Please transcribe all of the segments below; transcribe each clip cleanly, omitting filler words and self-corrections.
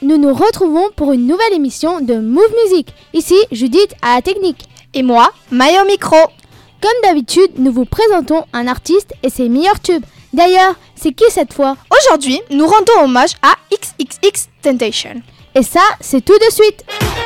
nous nous retrouvons pour une nouvelle émission de Move Music. Ici, Judith à la technique. Et moi, Maya au micro. Comme d'habitude, nous vous présentons un artiste et ses meilleurs tubes. D'ailleurs, c'est qui cette fois ? Aujourd'hui, nous rendons hommage à XXXTentacion. Et ça, c'est tout de suite.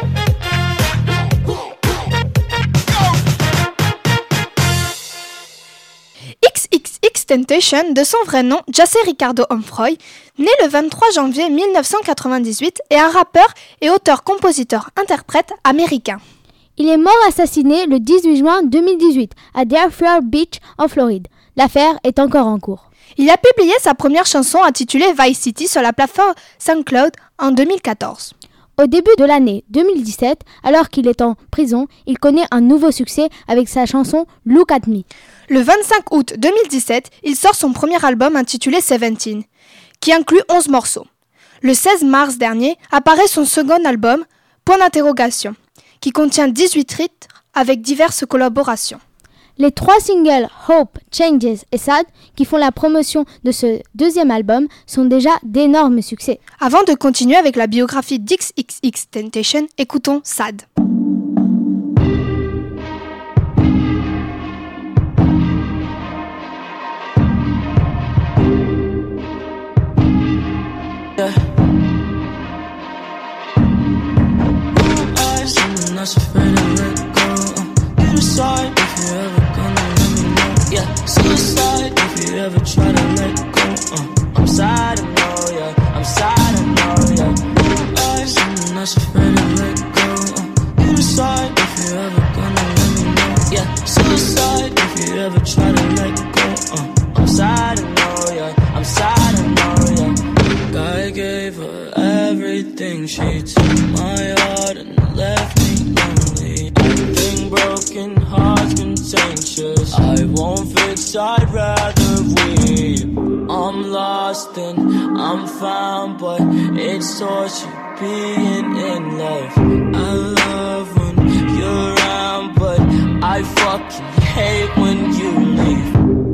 XXXTentacion, de son vrai nom, Jesse Ricardo Humphrey, né le 23 janvier 1998, est un rappeur et auteur-compositeur-interprète américain. Il est mort assassiné le 18 juin 2018 à Deerfield Beach en Floride. L'affaire est encore en cours. Il a publié sa première chanson intitulée Vice City sur la plateforme SoundCloud en 2014. Au début de l'année 2017, alors qu'il est en prison, il connaît un nouveau succès avec sa chanson Look at Me. Le 25 août 2017, il sort son premier album intitulé 17, qui inclut 11 morceaux. Le 16 mars dernier, apparaît son second album, Point d'interrogation, qui contient 18 titres avec diverses collaborations. Les 3 singles Hope, Changes et Sad, qui font la promotion de ce deuxième album, sont déjà d'énormes succès. Avant de continuer avec la biographie d'XXXTentacion, écoutons Sad. Suicide if you ever try to let go. I'm sad, I know, yeah. I'm sad, I know, yeah. I'm not afraid to let go. You decide if you ever gonna let me know. Yeah, suicide if you ever try to let go. I'm sad, I know, yeah. I'm sad, I know, yeah. I gave her everything. She took my heart and left me lonely. Everything broken, hearts contentious. I won't fix, I'd rather weep. I'm lost and I'm found, but it's torture being in love. I love when you're around, but I fucking hate when you leave.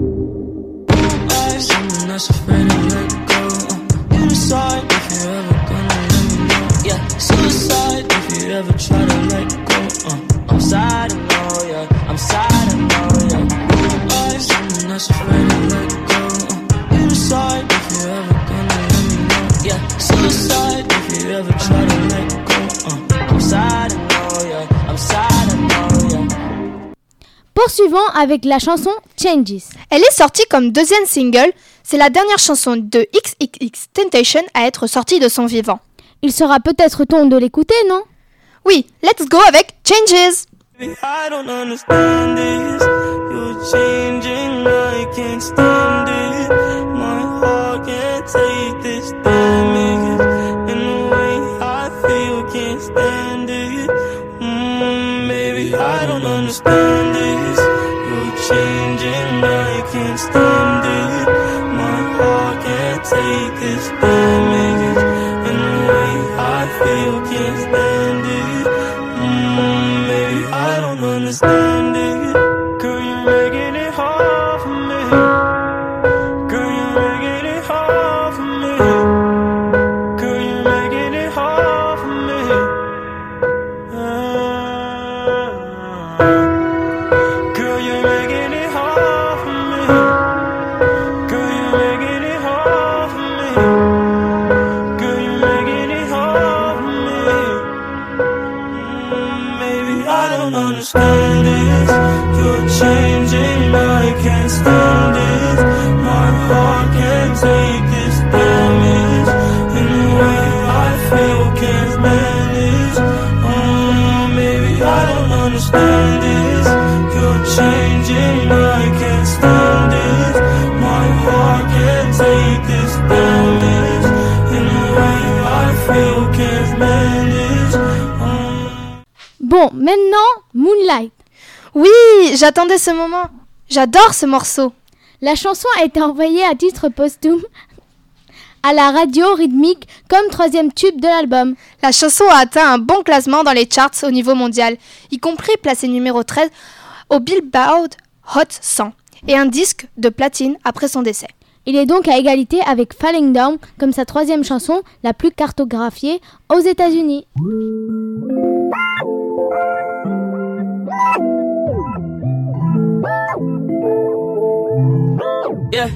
I'm not afraid to let go. You decide if you're ever gonna let me know. Yeah, suicide if you ever try to let go. I'm sad, I know, yeah. I'm sad, I know, yeah. I'm not afraid to let go. You decide if you're ever gonna let me know. Yeah, suicide if you ever try to let go. I'm sad, I know, yeah. I'm sad, I know, yeah. Poursuivons avec la chanson Changes. Elle est sortie comme deuxième single. C'est la dernière chanson de XXXTentacion à être sortie de son vivant. Il sera peut-être temps de l'écouter, non ? Oui, let's go avec Changes. I don't understand this. You're changing, I can't stand it. My heart can't take this damage. And the way I feel, can't stand it. Baby, I don't understand this. You're changing, I can't stand it. My heart can't take this damage. And the way I feel, can't stand it. Maybe I don't understand it. Girl, you're making it hard for me. Girl, you're making it hard for me. Girl, you're making it hard for me. Girl, you're making it hard for me. Girl, you're making it hard for me. Girl, you're making it hard for me. Maybe I don't understand this. You're changing, I can't stand it. My heart can't take this damage. And the way I feel can't manage. Maybe I don't understand this. You're changing, I can't stand it. My heart can't take this damage. And the way I feel can't manage. Bon, maintenant, Moonlight. Oui, j'attendais ce moment. J'adore ce morceau. La chanson a été envoyée à titre posthume à la radio rythmique comme 3e tube de l'album. La chanson a atteint un bon classement dans les charts au niveau mondial, y compris placé numéro 13 au Billboard Hot 100 et un disque de platine après son décès. Il est donc à égalité avec Falling Down comme sa 3e chanson la plus cartographiée aux États-Unis. Yeah.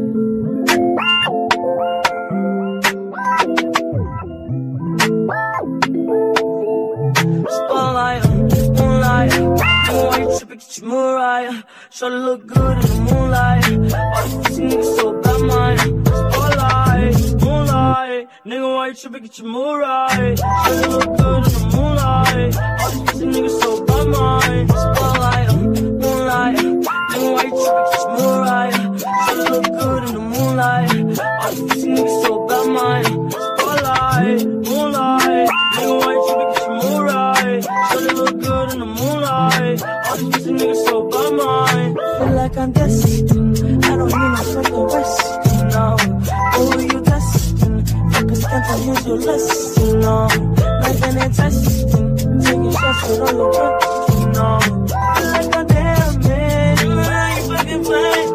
Spotlight, moonlight, moonlight, tripping, get your Mariah. Try to look good in the moonlight. All these pussy niggas so bad, mine. Spotlight, moonlight, nigga, why you tripping, get your Mariah. Try to look good in the moonlight. All these pussy niggas so bad, mine. Spotlight, moonlight, nigga, why you tripping, get your Mariah. Try to look good in the moonlight. All these pussy niggas so bad, mine. Spotlight, moonlight, nigga, why you tripping, get your Mariah. Try to look good in the moonlight. All these pussy niggas so bad, mine. Feel like I'm destined. I don't need no second rest. No, who are you testing? Fuck a scandal, here's your lesson. No, like an testing. Taking shots with all your breath. No, feel like I'm damn man. You ain't fucking playing.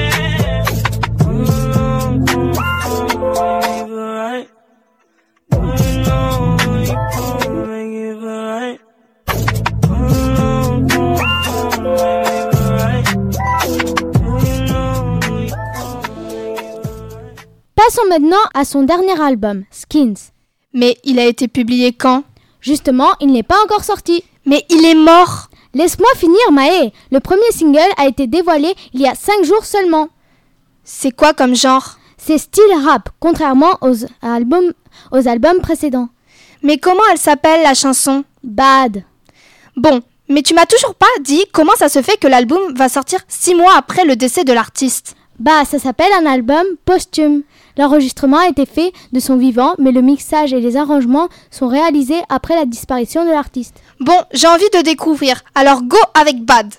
Passons maintenant à son dernier album, Skins. Mais il a été publié quand? Justement, il n'est pas encore sorti. Mais il est mort! Laisse-moi finir, Maë. Le premier single a été dévoilé il y a 5 jours seulement. C'est quoi comme genre? C'est style rap, contrairement aux albums précédents. Mais comment elle s'appelle la chanson? Bad. Bon, mais tu m'as toujours pas dit comment ça se fait que l'album va sortir 6 mois après le décès de l'artiste. Bah, ça s'appelle un album posthume. L'enregistrement a été fait de son vivant, mais le mixage et les arrangements sont réalisés après la disparition de l'artiste. Bon, j'ai envie de découvrir, alors go avec Bad.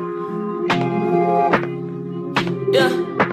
Yeah.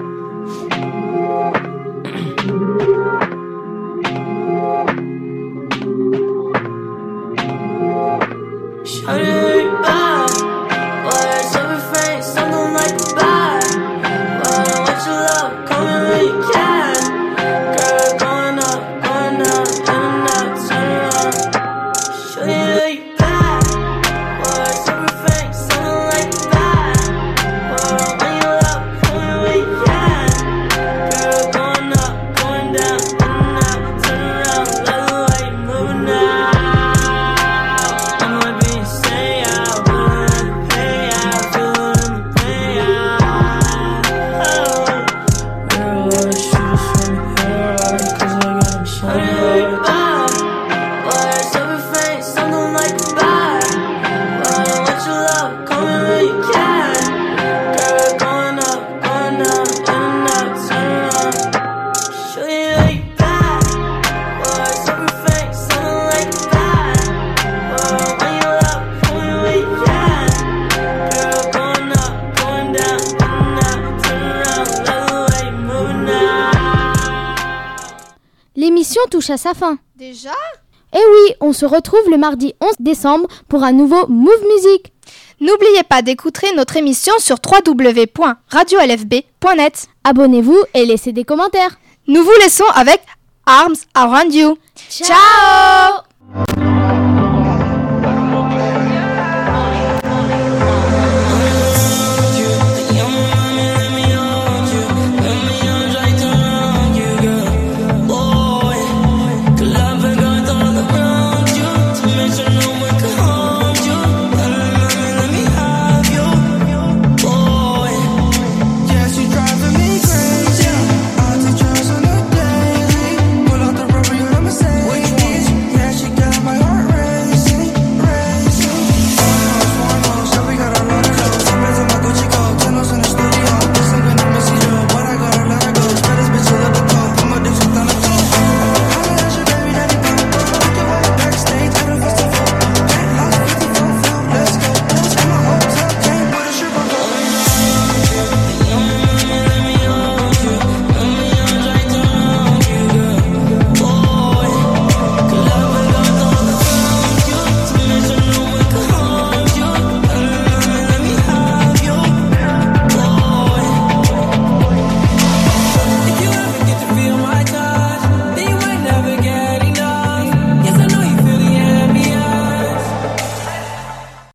Shawty bad, what's everything? Something like bad. Why don't you love? Call me when you can. Girl, going up, going down, in and out, turn around. Shawty bad, what's everything? Something like bad. Why when you love? Call me when you can. Girl, going up, going down, in and out, turn around. Love the way you moving now. L'émission touche à sa fin. Déjà? Eh oui, on se retrouve le mardi 11 décembre pour un nouveau Move Music. N'oubliez pas d'écouter notre émission sur www.radiolfb.net. Abonnez-vous et laissez des commentaires. Nous vous laissons avec Arms Around You. Ciao!